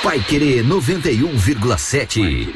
Paiquerê 91,7.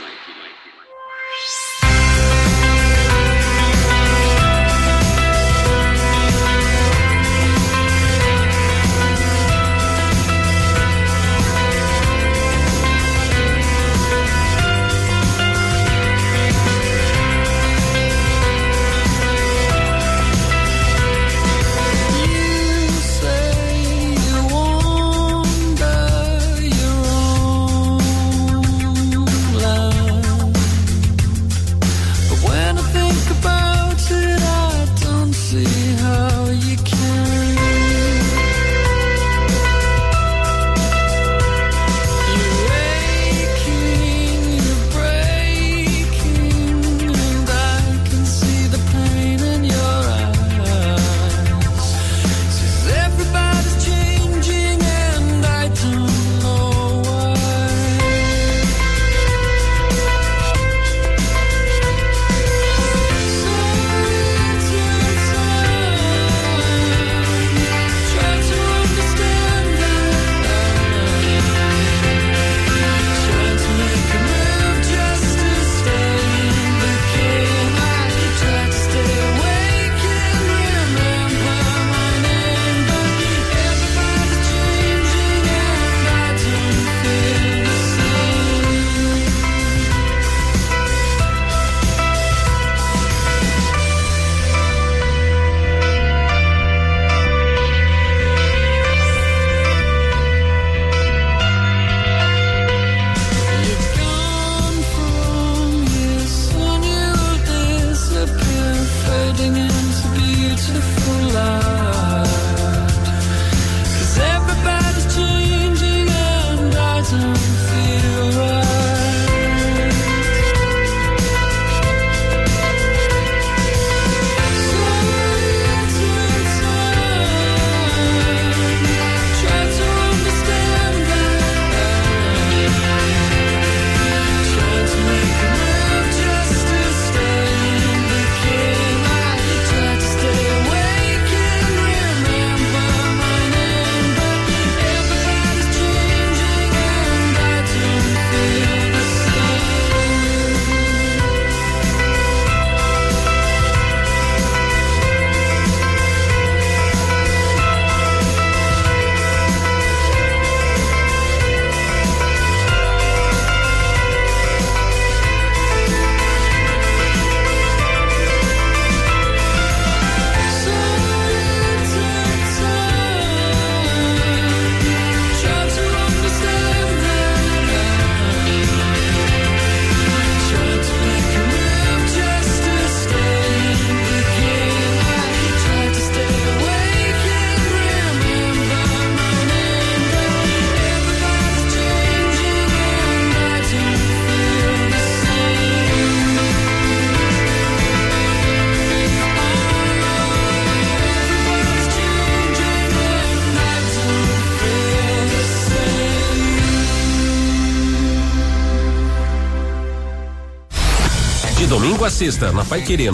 Domingo a sexta, na Paiquerê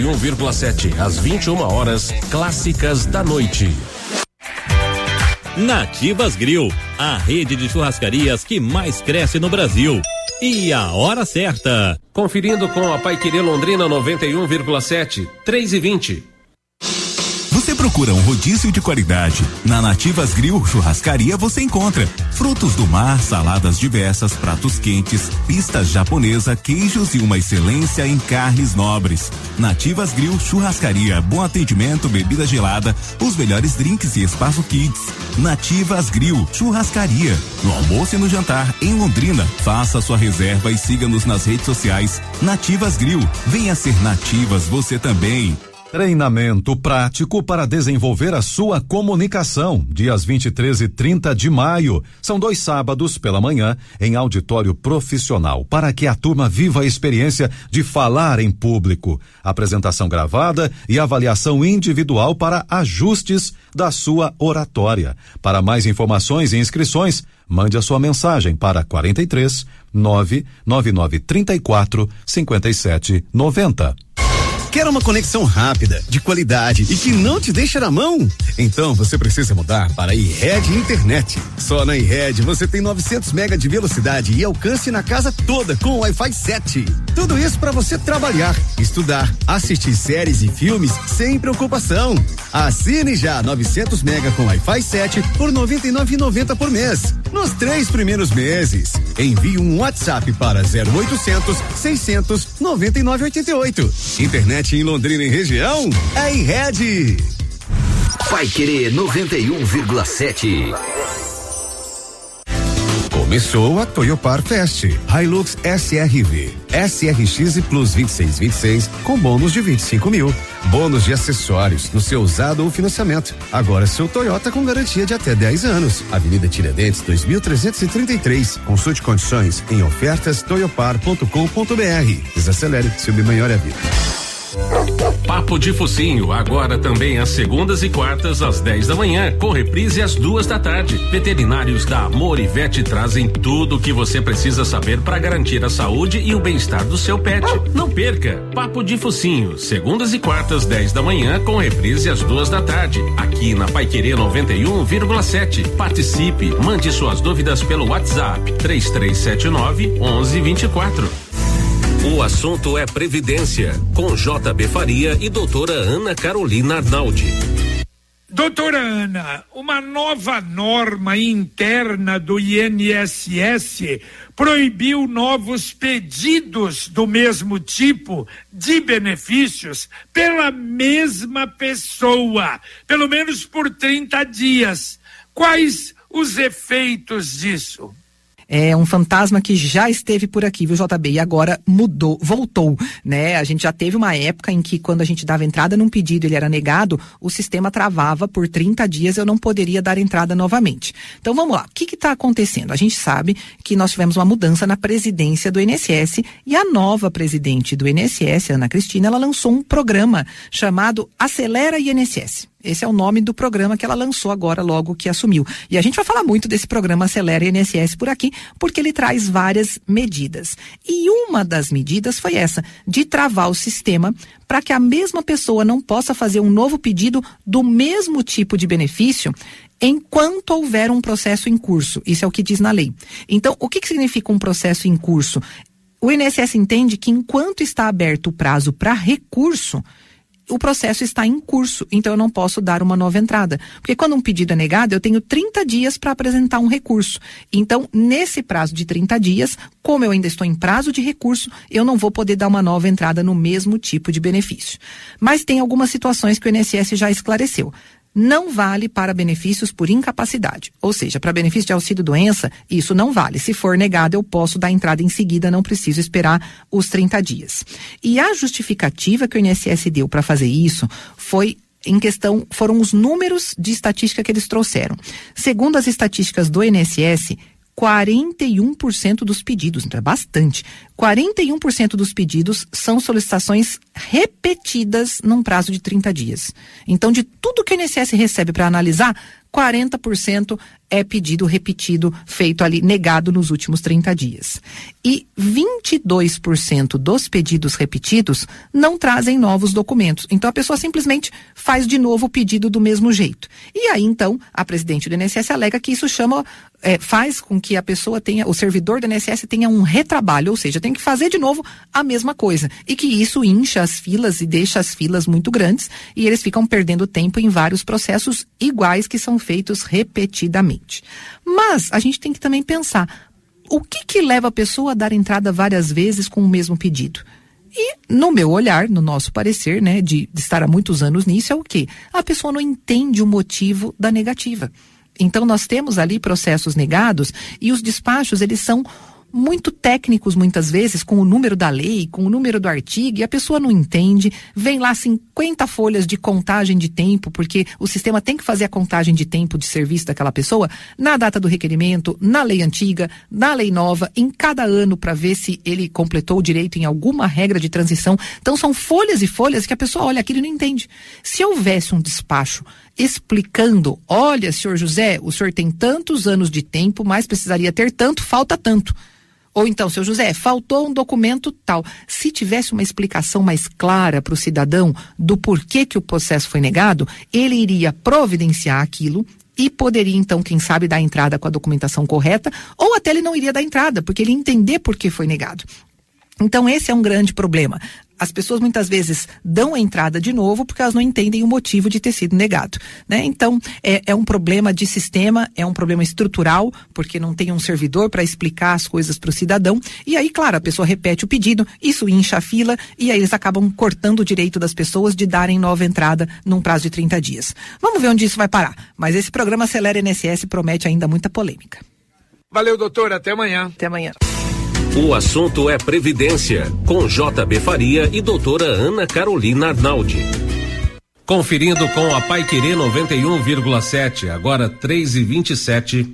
91,7, às 21 horas, clássicas da noite. Nativas Grill, a rede de churrascarias que mais cresce no Brasil. E a hora certa. Conferindo com a Paiquerê Londrina 91,7, 3:20. Você procura um rodízio de qualidade? Na Nativas Grill Churrascaria você encontra frutos do mar, saladas diversas, pratos quentes, pistas japonesa, queijos e uma excelência em carnes nobres. Nativas Grill Churrascaria, bom atendimento, bebida gelada, os melhores drinks e espaço kids. Nativas Grill Churrascaria, no almoço e no jantar em Londrina. Faça sua reserva e siga-nos nas redes sociais. Nativas Grill, venha ser Nativas você também. Treinamento prático para desenvolver a sua comunicação, dias 23 e 30 de maio. São 2 sábados pela manhã em auditório profissional, para que a turma viva a experiência de falar em público. Apresentação gravada e avaliação individual para ajustes da sua oratória. Para mais informações e inscrições, mande a sua mensagem para 43 99934 5790. Quer uma conexão rápida, de qualidade e que não te deixa na mão? Então você precisa mudar para a iRed Internet. Só na iRed você tem 900 mega de velocidade e alcance na casa toda com Wi-Fi 7. Tudo isso para você trabalhar, estudar, assistir séries e filmes sem preocupação. Assine já 900 mega com Wi-Fi 7 por R$ 99,90 por mês. Nos 3 primeiros meses. Envie um WhatsApp para 0800 600 9988. Internet em Londrina e região? É iRed. Paiquerê 91,7. Começou a Toyopar Fest. Hilux SRV, SRX Plus 2626 com bônus de 25 mil. Bônus de acessórios no seu usado ou financiamento. Agora seu Toyota com garantia de até 10 anos. Avenida Tiradentes 2333. Consulte condições em ofertas toyopar.com.br. Desacelere, seu bem maior é a vida. Papo de Focinho, agora também às segundas e quartas às 10 da manhã, com reprise às 2 da tarde. Veterinários da Amor e Vet trazem tudo o que você precisa saber para garantir a saúde e o bem-estar do seu pet. Não perca, Papo de Focinho, segundas e quartas 10 da manhã, com reprise às 2 da tarde, aqui na Paiquerê 91,7. Participe, mande suas dúvidas pelo WhatsApp 3379-1124. O assunto é Previdência, com JB Faria e doutora Ana Carolina Arnaldi. Doutora Ana, uma nova norma interna do INSS proibiu novos pedidos do mesmo tipo de benefícios pela mesma pessoa, pelo menos por 30 dias. Quais os efeitos disso? É um fantasma que já esteve por aqui, viu, JB? E agora mudou, voltou, né? A gente já teve uma época em que quando a gente dava entrada num pedido, ele era negado, o sistema travava por 30 dias, eu não poderia dar entrada novamente. Então vamos lá, o que está acontecendo? A gente sabe que nós tivemos uma mudança na presidência do INSS e a nova presidente do INSS, Ana Cristina, ela lançou um programa chamado Acelera INSS. Esse é o nome do programa que ela lançou agora, logo que assumiu. E a gente vai falar muito desse programa Acelera INSS por aqui, porque ele traz várias medidas. E uma das medidas foi essa, de travar o sistema para que a mesma pessoa não possa fazer um novo pedido do mesmo tipo de benefício enquanto houver um processo em curso. Isso é o que diz na lei. Então, o que significa um processo em curso? O INSS entende que enquanto está aberto o prazo para recurso, o processo está em curso, então eu não posso dar uma nova entrada. Porque quando um pedido é negado, eu tenho 30 dias para apresentar um recurso. Então, nesse prazo de 30 dias, como eu ainda estou em prazo de recurso, eu não vou poder dar uma nova entrada no mesmo tipo de benefício. Mas tem algumas situações que o INSS já esclareceu. Não vale para benefícios por incapacidade. Ou seja, para benefício de auxílio-doença, isso não vale. Se for negado, eu posso dar entrada em seguida, não preciso esperar os 30 dias. E a justificativa que o INSS deu para fazer isso foram os números de estatística que eles trouxeram. Segundo as estatísticas do INSS, 41% dos pedidos, então é bastante, 41% dos pedidos são solicitações repetidas num prazo de 30 dias. Então, de tudo que o INSS recebe para analisar, 40% é pedido repetido, feito ali, negado nos últimos 30 dias. E 22% dos pedidos repetidos não trazem novos documentos. Então a pessoa simplesmente faz de novo o pedido do mesmo jeito. E aí então a presidente do INSS alega que isso faz com que a pessoa tenha, o servidor do INSS tenha um retrabalho, ou seja, tem que fazer de novo a mesma coisa. E que isso incha as filas e deixa as filas muito grandes e eles ficam perdendo tempo em vários processos iguais que são feitos repetidamente. Mas a gente tem que também pensar, o que leva a pessoa a dar entrada várias vezes com o mesmo pedido? E no meu olhar, no nosso parecer, né, de estar há muitos anos nisso, é o quê? A pessoa não entende o motivo da negativa. Então nós temos ali processos negados e os despachos, eles são muito técnicos muitas vezes, com o número da lei, com o número do artigo, e a pessoa não entende, vem lá 50 folhas de contagem de tempo, porque o sistema tem que fazer a contagem de tempo de serviço daquela pessoa na data do requerimento, na lei antiga, na lei nova, em cada ano, para ver se ele completou o direito em alguma regra de transição. Então são folhas e folhas que a pessoa olha aquilo e não entende. Se houvesse um despacho explicando, olha, senhor José, o senhor tem tantos anos de tempo, mas precisaria ter tanto, falta tanto. Ou então, seu José, faltou um documento tal. Se tivesse uma explicação mais clara para o cidadão do porquê que o processo foi negado, ele iria providenciar aquilo e poderia, então, quem sabe, dar entrada com a documentação correta, ou até ele não iria dar entrada, porque ele ia entender por que foi negado. Então, esse é um grande problema. As pessoas muitas vezes dão a entrada de novo porque elas não entendem o motivo de ter sido negado, né? Então, é um problema de sistema, é um problema estrutural, porque não tem um servidor para explicar as coisas para o cidadão. E aí, claro, a pessoa repete o pedido, isso incha a fila e aí eles acabam cortando o direito das pessoas de darem nova entrada num prazo de 30 dias. Vamos ver onde isso vai parar. Mas esse programa Acelera INSS promete ainda muita polêmica. Valeu, doutor. Até amanhã. Até amanhã. O assunto é Previdência, com JB Faria e doutora Ana Carolina Arnaldi. Conferindo com a Paiquerê 91,7, agora 3h27.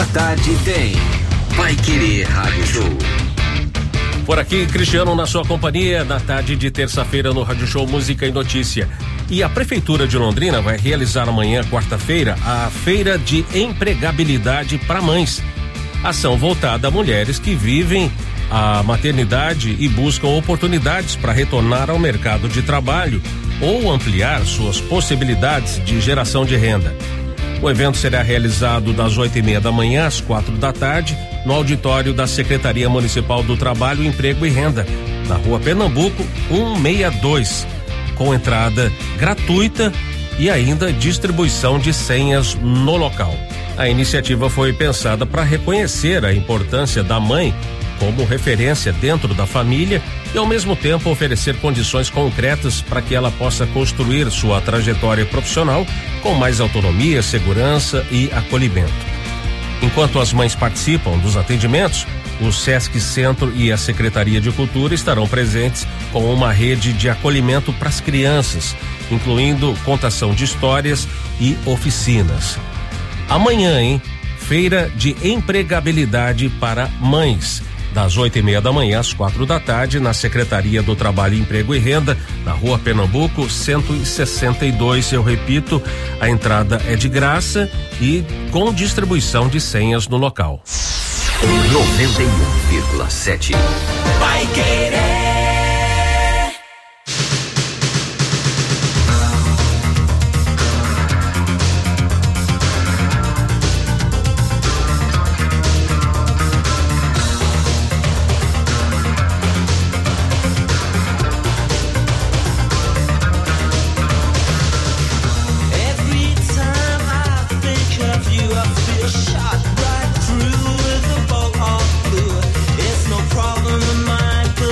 sua tarde tem Pai Querer Rádio Show. Por aqui, Cristiano, na sua companhia, na tarde de terça-feira no Rádio Show Música e Notícia. E a Prefeitura de Londrina vai realizar amanhã, quarta-feira, a Feira de Empregabilidade para Mães. Ação voltada a mulheres que vivem a maternidade e buscam oportunidades para retornar ao mercado de trabalho ou ampliar suas possibilidades de geração de renda. O evento será realizado das 8:30 da manhã às 4 da tarde no auditório da Secretaria Municipal do Trabalho, Emprego e Renda, na Rua Pernambuco 162, com entrada gratuita e ainda distribuição de senhas no local. A iniciativa foi pensada para reconhecer a importância da mãe como referência dentro da família e ao mesmo tempo oferecer condições concretas para que ela possa construir sua trajetória profissional com mais autonomia, segurança e acolhimento. Enquanto as mães participam dos atendimentos, o Sesc Centro e a Secretaria de Cultura estarão presentes com uma rede de acolhimento para as crianças, incluindo contação de histórias e oficinas. Amanhã, hein? Feira de Empregabilidade para Mães, das 8:30 da manhã às 4 da tarde, na Secretaria do Trabalho, Emprego e Renda, na Rua Pernambuco 162. Eu repito, a entrada é de graça e com distribuição de senhas no local. 91,7. Vai querer. Shot right through with a bolt of blue. It's no problem in mine.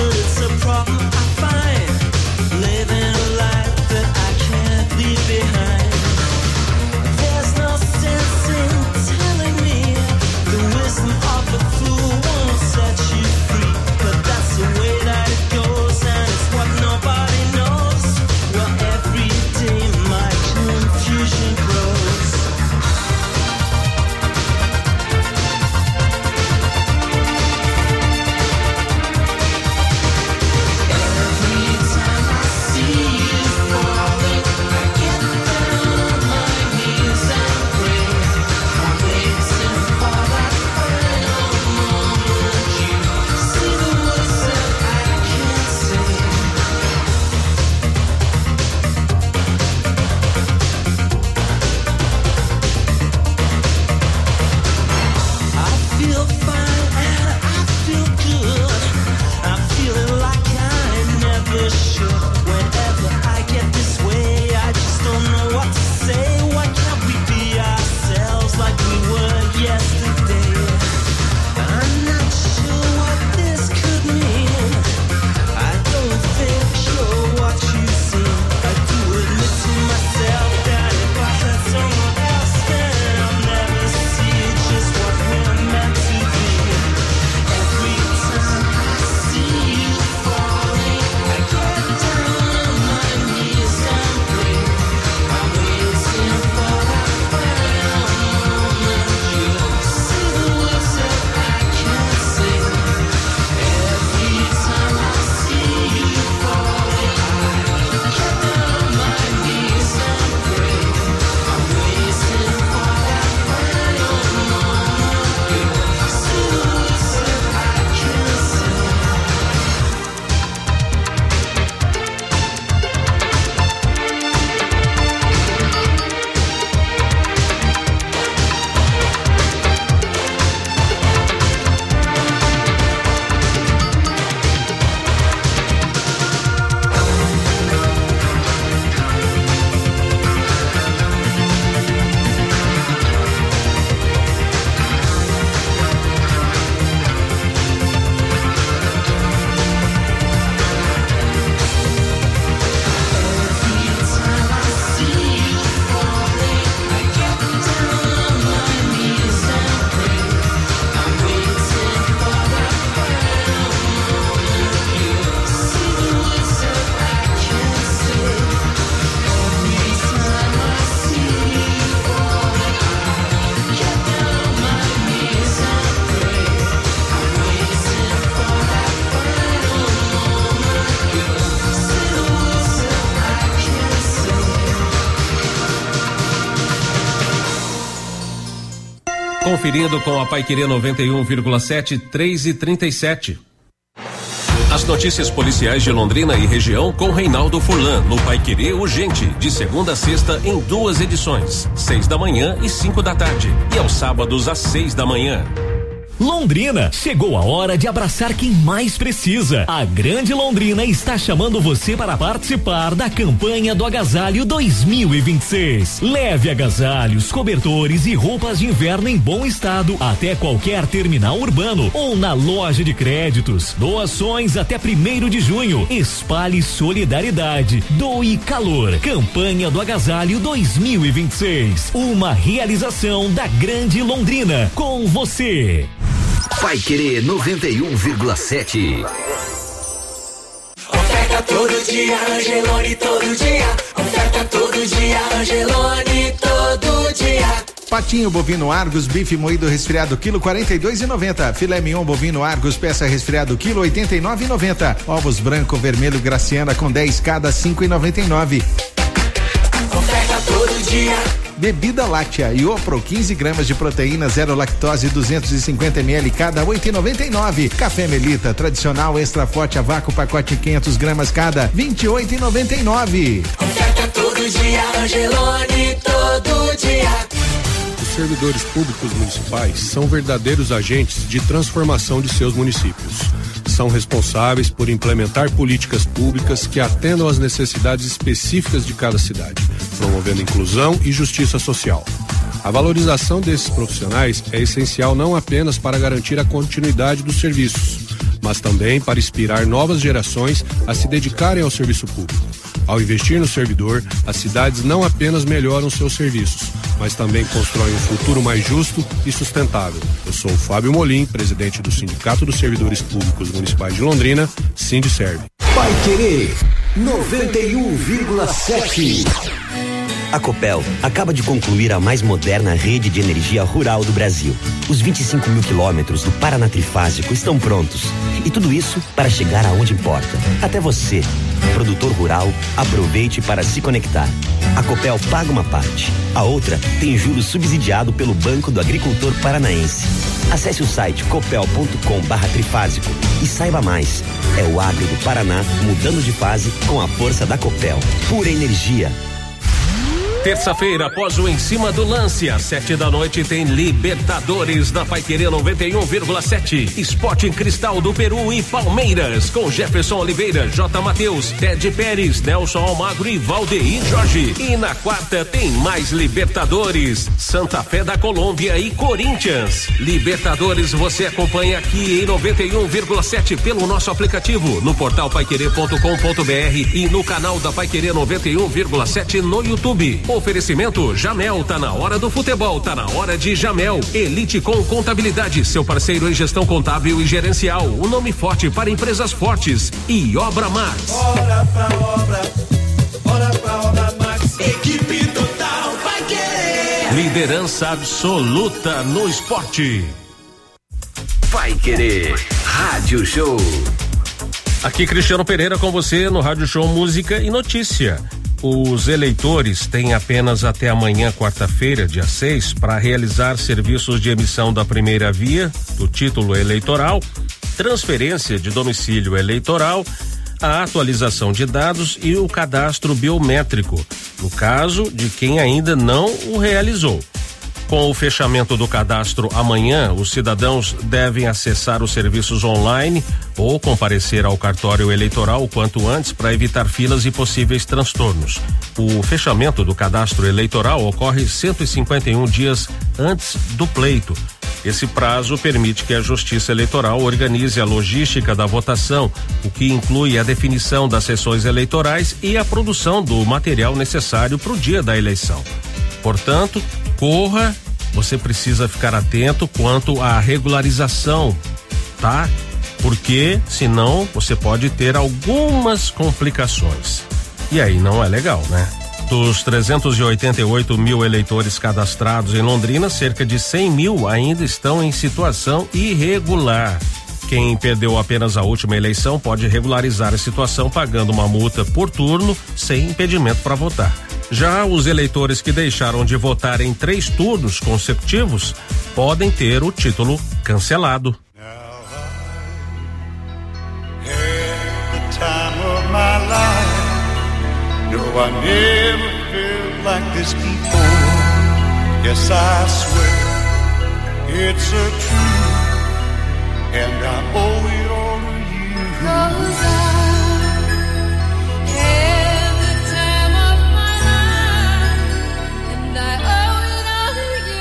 conferindo com a Paiquerê 91,7, 3h37. As notícias policiais de Londrina e região com Reinaldo Furlan, no Paiquerê Urgente, de segunda a sexta em 2 edições, 6 da manhã e 5 da tarde, e aos sábados às 6 da manhã. Londrina, chegou a hora de abraçar quem mais precisa. A Grande Londrina está chamando você para participar da campanha do Agasalho 2026. Leve agasalhos, cobertores e roupas de inverno em bom estado até qualquer terminal urbano ou na loja de créditos. Doações até 1º de junho. Espalhe solidariedade. Doe calor. Campanha do Agasalho 2026. Uma realização da Grande Londrina. Com você. Paiquerê 91,7. Oferta todo dia, Angelone todo dia. Oferta todo dia, Angelone todo dia. Patinho bovino Argos, bife moído resfriado, quilo 42,90. Filé mignon bovino Argos, peça resfriado, quilo 89,90. Ovos branco vermelho Graciana com 10 cada, 5,99. Oferta todo dia. Bebida láctea Iopro, 15 gramas de proteína, 0 lactose, 250 ml cada, 8,99. Café Melita tradicional extra forte a vácuo, pacote 500 gramas cada, 28,99. Oferta todo dia, Angelone todo dia. Os servidores públicos municipais são verdadeiros agentes de transformação de seus municípios. São responsáveis por implementar políticas públicas que atendam às necessidades específicas de cada cidade, promovendo inclusão e justiça social. A valorização desses profissionais é essencial não apenas para garantir a continuidade dos serviços, mas também para inspirar novas gerações a se dedicarem ao serviço público. Ao investir no servidor, as cidades não apenas melhoram seus serviços, mas também constroem um futuro mais justo e sustentável. Eu sou o Fábio Molim, presidente do Sindicato dos Servidores Públicos Municipais de Londrina, Sindiserve. Paiquerê 91,7. A Copel acaba de concluir a mais moderna rede de energia rural do Brasil. Os 25 mil quilômetros do Paraná Trifásico estão prontos. E tudo isso para chegar aonde importa. Até você, produtor rural, aproveite para se conectar. A Copel paga uma parte. A outra tem juros subsidiado pelo Banco do Agricultor Paranaense. Acesse o site copel.com/trifásico e saiba mais. É o agro do Paraná mudando de fase com a força da Copel. Pura energia. Terça-feira, após o Em Cima do Lance, às 7 da noite, tem Libertadores na Paiquerê 91,7. Sport em Cristal do Peru e Palmeiras, com Jefferson Oliveira, J. Matheus, Ted Pérez, Nelson Almagro e Valdeir Jorge. E na quarta tem mais Libertadores, Santa Fé da Colômbia e Corinthians. Libertadores você acompanha aqui em 91,7 pelo nosso aplicativo, no portal paiquerê.com.br e no canal da Paiquerê 91,7 no YouTube. Oferecimento Jamel, tá na hora do futebol, tá na hora de Jamel. Elite com Contabilidade, seu parceiro em gestão contábil e gerencial. O nome forte para empresas fortes. E Obra Max. Bora pra Obra Max. Equipe total vai querer. Liderança absoluta no esporte. Vai querer. Rádio Show. Aqui Cristiano Pereira com você no Rádio Show Música e Notícia. Os eleitores têm apenas até amanhã, quarta-feira, dia 6, para realizar serviços de emissão da primeira via, do título eleitoral, transferência de domicílio eleitoral, a atualização de dados e o cadastro biométrico, no caso de quem ainda não o realizou. Com o fechamento do cadastro amanhã, os cidadãos devem acessar os serviços online ou comparecer ao cartório eleitoral o quanto antes para evitar filas e possíveis transtornos. O fechamento do cadastro eleitoral ocorre 151 dias antes do pleito. Esse prazo permite que a Justiça Eleitoral organize a logística da votação, o que inclui a definição das sessões eleitorais e a produção do material necessário para o dia da eleição. Portanto, corra, você precisa ficar atento quanto à regularização, tá? Porque senão você pode ter algumas complicações. E aí não é legal, né? Dos 388 mil eleitores cadastrados em Londrina, cerca de 100 mil ainda estão em situação irregular. Quem perdeu apenas a última eleição pode regularizar a situação pagando uma multa por turno sem impedimento para votar. Já os eleitores que deixaram de votar em 3 turnos consecutivos podem ter o título cancelado. No, I never felt like this before. Yes, I swear it's a truth, and I owe it all to you. 'Cause I had the time of my life, and I owe it all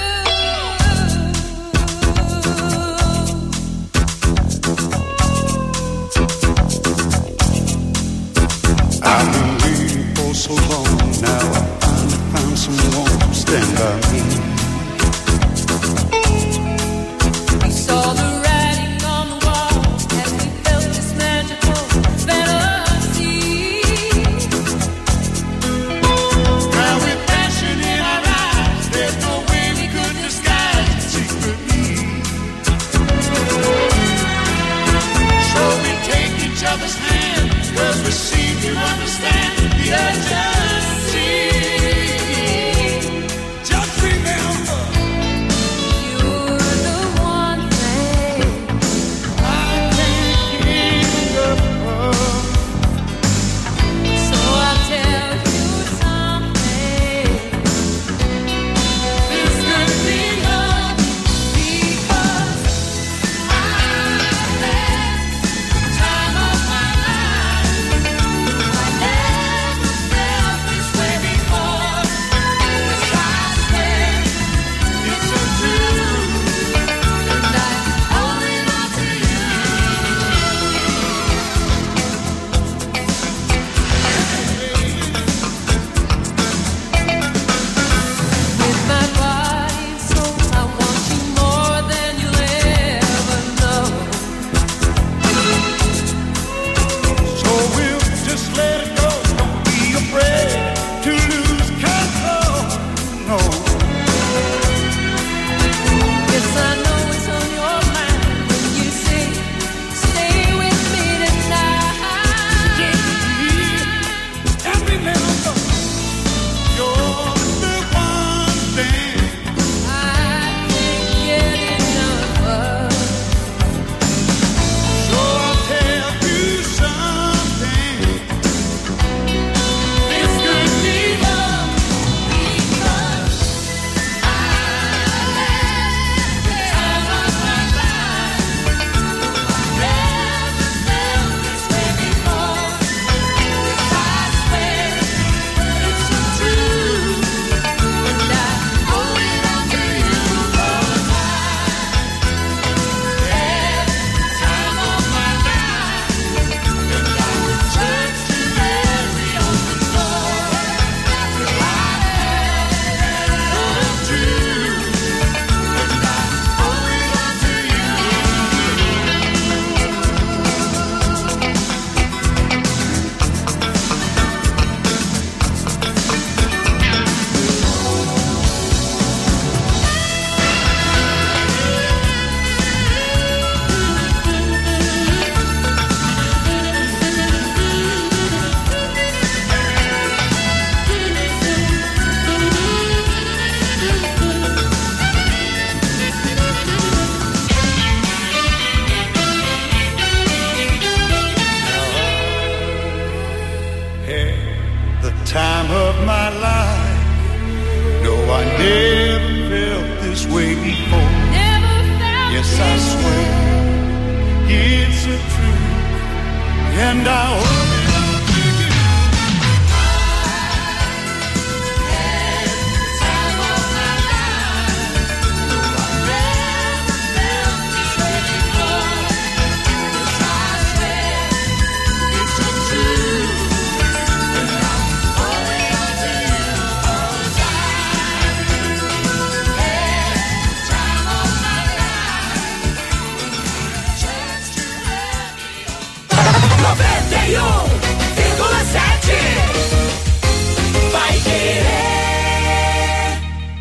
to you. I've been waiting for so long now. I finally found someone to stand by me. We saw the writing on the wall as we felt this magical fantasy. Now with passion in our eyes, there's no way we could disguise it secretly. So we take each other's hand, 'cause we seem to understand the urgency. Just remember, you're the one thing I can't give up. So I'll tell you something. This could be love, because I had the time of my life. I never felt this way before. Yes, I swear it's a truth, and I owe it all to you. With my body and soul, I want you more than you'll ever know. So we'll just let it go. Don't be afraid to lose control. No. Yes, I know it's on your mind when you say, stay with me tonight. Stay with me and remember, you're the one thing I can't get enough of. So I'll tell you something. This could be love, because I had the time of my life. Never felt this way before. I swear it's a truth, and I owe it all to you. 'Cause I had the time of my life, and I would turn to every open door. Till I had the truth, and I owe it all to you. Had the time of my life. No, I never felt this way before. Yes, I swear it's a truth, and I owe it all to you. Had the time of my life. No, I never felt this way before. Yes, I swear it's a truth, and I owe it all to you. 'Cause I had the time of my life. Chance to have 91,7 Vai Querer.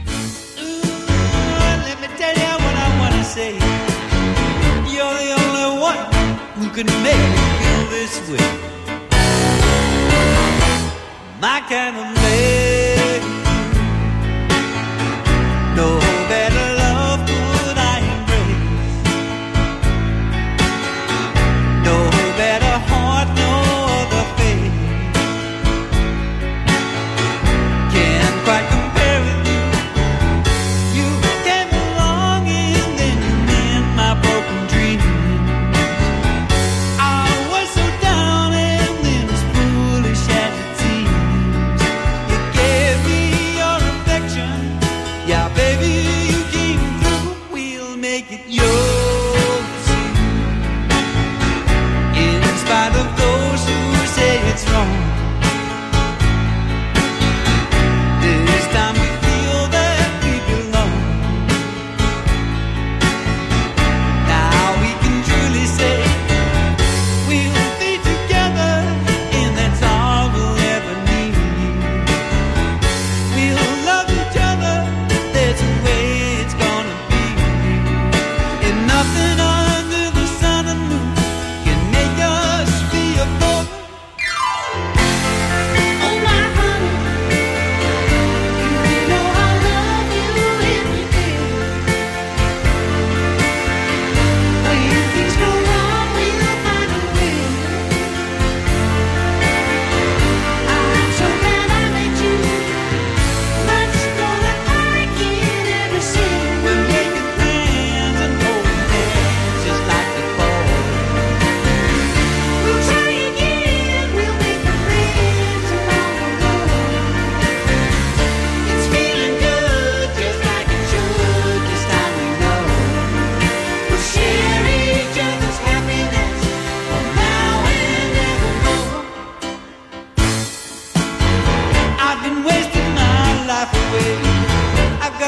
Let me tell you what I wanna say. You're the only one who can make me feel this way. My kind of lady.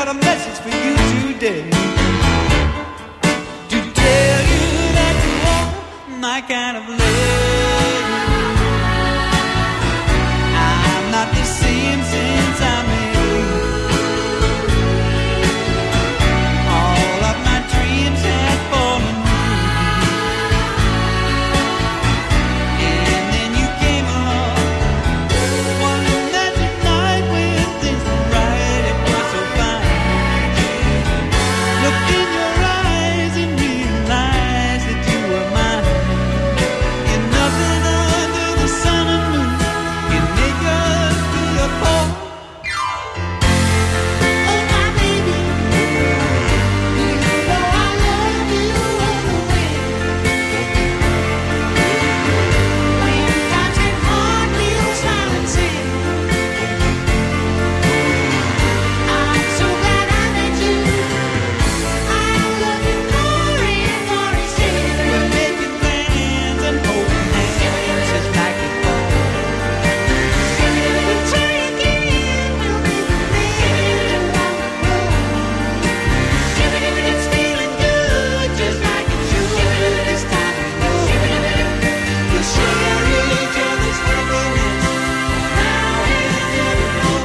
a message for you today. To tell you that you want my kind of love. I'm not the same since I met you. All of my dreams have fallen through. And then you came along. One magic night when things were right. It was so fine. Looked in your eyes and realized that you were mine. And nothing under the sun and moon can make us feel apart. Oh my baby, you know I love you all the way. When you got your heart, we'll smile and sing. I'm so glad I met you. I love you more and more each day. We're making plans and holding hands just like before. We'll try again, we'll make a plan around the world. It's feeling good just like it should this time of year. We'll share each other's happiness now and evermore.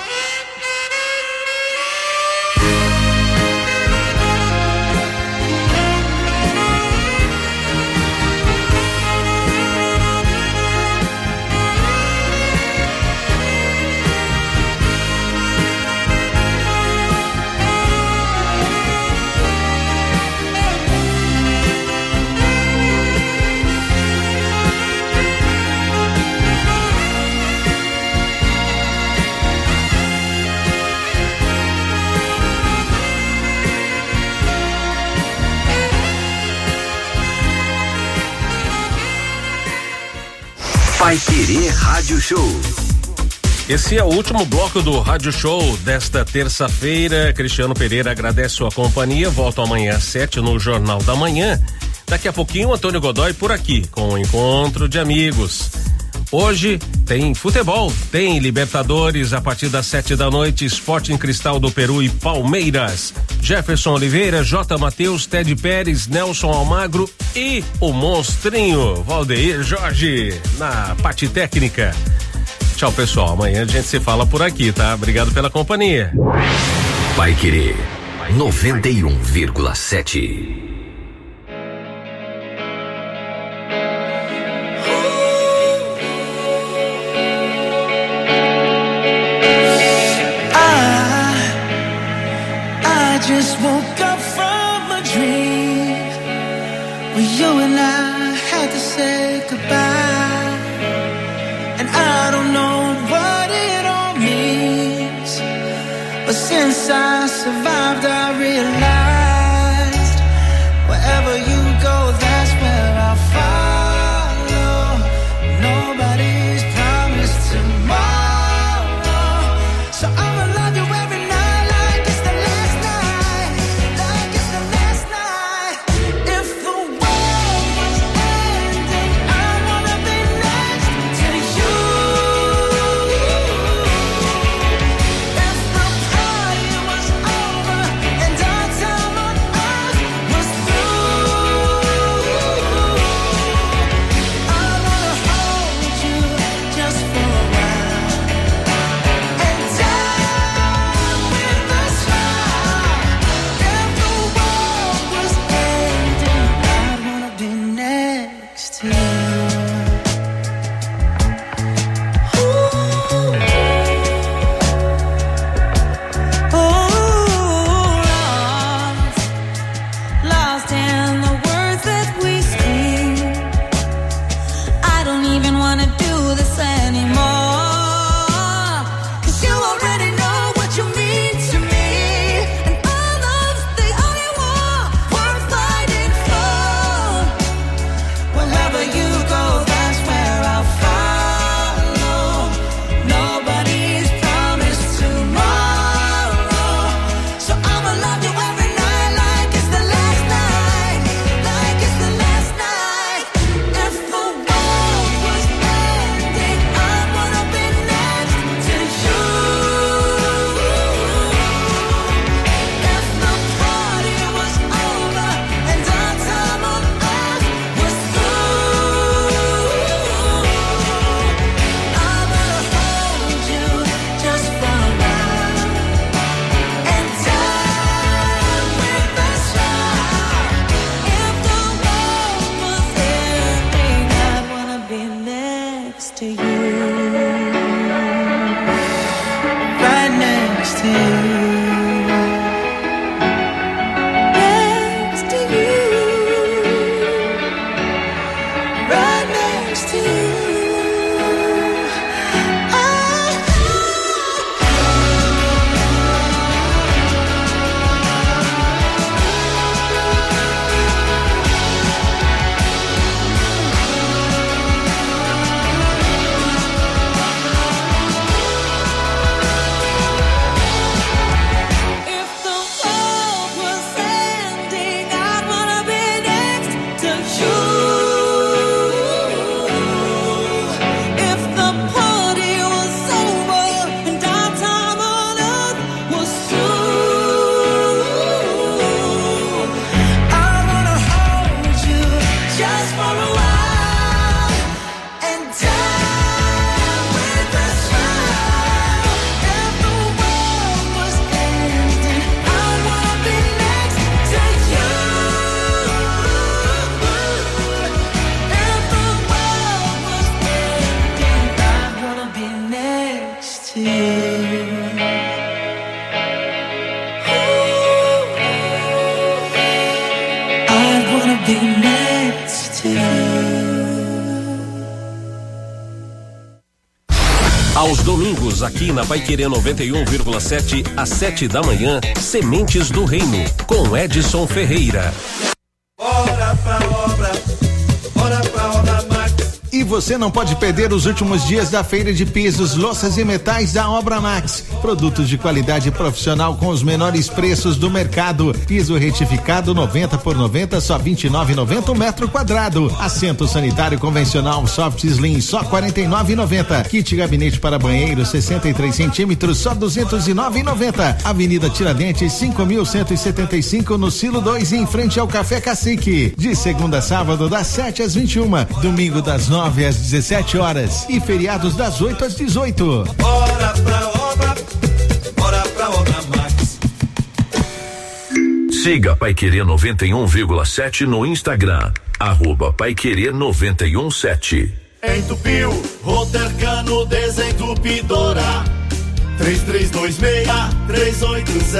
Paiquerê Rádio Show. Esse é o último bloco do Rádio Show desta terça-feira. Cristiano Pereira agradece sua companhia. Volto amanhã às 7 no Jornal da Manhã. Daqui a pouquinho, Antônio Godoy por aqui com o Encontro de Amigos. Hoje tem futebol, tem Libertadores a partir das 7 da noite, Sporting Cristal do Peru e Palmeiras. Jefferson Oliveira, J. Matheus, Ted Pérez, Nelson Almagro e o monstrinho Valdeir Jorge na parte técnica. Tchau, pessoal. Amanhã a gente se fala por aqui, tá? Obrigado pela companhia. Paiquerê 91,7. I just woke up from a dream where you and I had to say goodbye. And I don't know what it all means, but since I survived I realized wherever you go, that's where I'll follow. Nobody's promised tomorrow, so I'ma love you every night like it's the last night, like it's the last night. If the world was ending, I wanna be next to you. If the party was over and our time next to you. Right next to you. Aos domingos, aqui na Paiquerê 91,7, às 7 da manhã, Sementes do Reino, com Edson Ferreira. Bora pra obra, bora pra obra Max. E você não pode perder os últimos dias da feira de pisos, louças e metais da Obra Max. Produtos de qualidade profissional com os menores preços do mercado. Piso retificado 90 por 90, só 29,90 metro quadrado. Assento sanitário convencional soft slim, só 49,90. Kit gabinete para banheiro 63 centímetros, só 209,90. Avenida Tiradentes 5.175 no Silo 2, em frente ao Café Cacique. De segunda a sábado das 7 às 21, domingo das 9 às 17 horas e feriados das 8 às 18. Bora pra obra, bora pra obra Max. Siga Paiquerê 91,7 no Instagram, @Paiquerê 91,7. Entupiu, Rotercano desentupidora, 3326-380.